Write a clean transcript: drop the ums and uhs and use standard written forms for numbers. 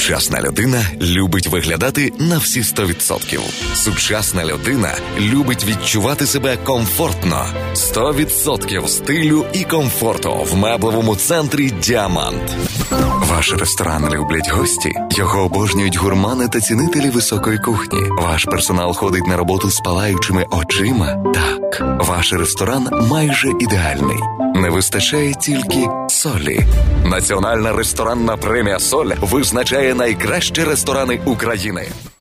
Сучасна людина любить виглядати на всі 100%. Сучасна людина любить відчувати себе комфортно. 100% стилю і комфорту в меблевому центрі «Діамант». Ваш ресторан люблять гості. Його обожнюють гурмани та цінителі високої кухні. Ваш персонал ходить на роботу з палаючими очима. Так, ваш ресторан майже ідеальний. Не вистачає тільки солі. Національна ресторанна премія «Соль» визначає найкращі ресторани України.